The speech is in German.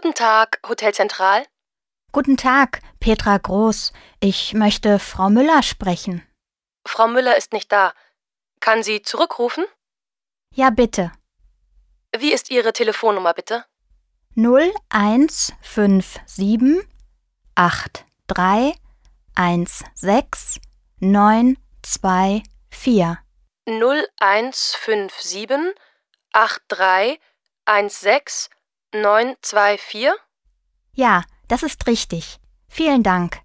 Guten Tag, Hotel Zentral. Guten Tag, Petra Groß. Ich möchte Frau Müller sprechen. Frau Müller ist nicht da. Kann sie zurückrufen? Ja, bitte. Wie ist Ihre Telefonnummer, bitte? 0157 83 16 924. 0157 83 16 924? Ja, das ist richtig. Vielen Dank.